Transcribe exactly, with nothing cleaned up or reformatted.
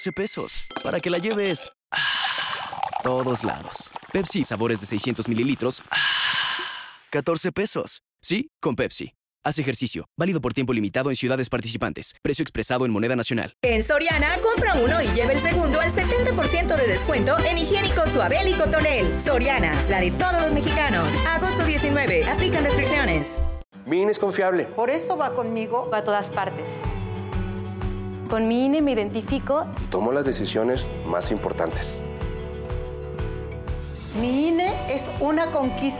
pesos para que la lleves a todos lados. Pepsi, sabores de seiscientos mililitros, catorce pesos. Sí, con Pepsi. Haz ejercicio. Válido por tiempo limitado en ciudades participantes. Precio expresado en moneda nacional. En Soriana, compra uno y lleva el segundo al setenta por ciento de descuento en higiénico Suabel y Cotonel. Soriana, la de todos los mexicanos. Agosto diecinueve. Aplican restricciones. Mi I N E es confiable. Por eso va conmigo. Va a todas partes. Con mi I N E me identifico. Y tomo las decisiones más importantes. Mi I N E es una conquista.